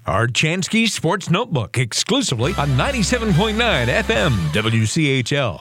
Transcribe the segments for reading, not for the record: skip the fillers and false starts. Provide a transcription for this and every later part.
Archansky Sports Notebook, exclusively on 97.9 FM WCHL.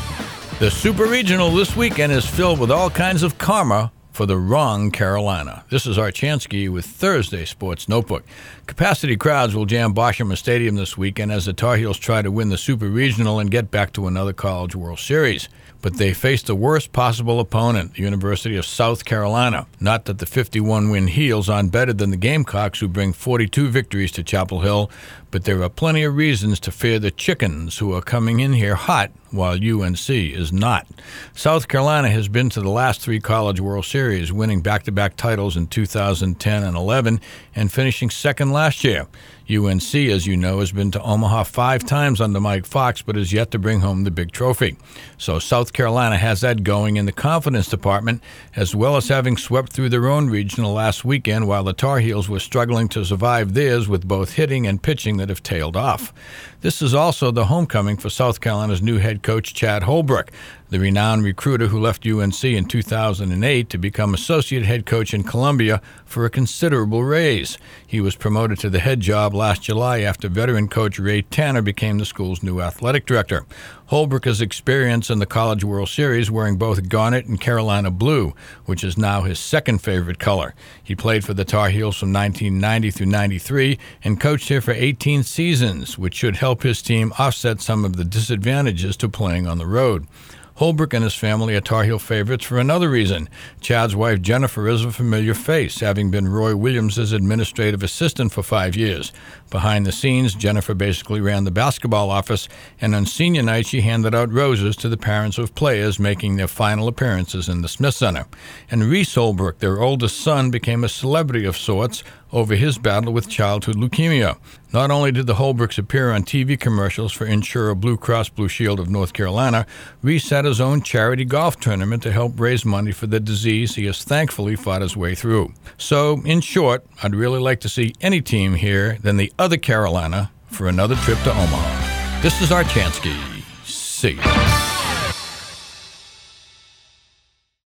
The Super Regional this weekend is filled with all kinds of karma for the wrong Carolina. This is Archansky with Thursday Sports Notebook. Capacity crowds will jam Boshamer Stadium this weekend as the Tar Heels try to win the Super Regional and get back to another College World Series. But they face the worst possible opponent, the University of South Carolina. Not that the 51-win Heels aren't better than the Gamecocks, who bring 42 victories to Chapel Hill, but there are plenty of reasons to fear the Chickens, who are coming in here hot while UNC is not. South Carolina has been to the last 3 College World Series, winning back-to-back titles in 2010 and 11 and finishing second last year. UNC, as you know, has been to Omaha 5 times under Mike Fox, but has yet to bring home the big trophy. So South Carolina has that going in the confidence department, as well as having swept through their own regional last weekend, while the Tar Heels were struggling to survive theirs with both hitting and pitching that have tailed off. This is also the homecoming for South Carolina's new head coach, Chad Holbrook, the renowned recruiter who left UNC in 2008 to become associate head coach in Columbia for a considerable raise. He was promoted to the head job last July after veteran coach Ray Tanner became the school's new athletic director. Holbrook has experience in the College World Series wearing both garnet and Carolina blue, which is now his second favorite color. He played for the Tar Heels from 1990 through 93 and coached here for 18 seasons, which should help his team offset some of the disadvantages to playing on the road. Holbrook and his family are Tar Heel favorites for another reason. Chad's wife, Jennifer, is a familiar face, having been Roy Williams' administrative assistant for 5 years. Behind the scenes, Jennifer basically ran the basketball office, and on senior night, she handed out roses to the parents of players making their final appearances in the Smith Center. And Reese Holbrook, their oldest son, became a celebrity of sorts over his battle with childhood leukemia. Not only did the Holbrooks appear on TV commercials for insurer Blue Cross Blue Shield of North Carolina, Reese had his own charity golf tournament to help raise money for the disease he has thankfully fought his way through. So, in short, I'd really like to see any team here than the other Carolina for another trip to Omaha. This is Archansky. See you.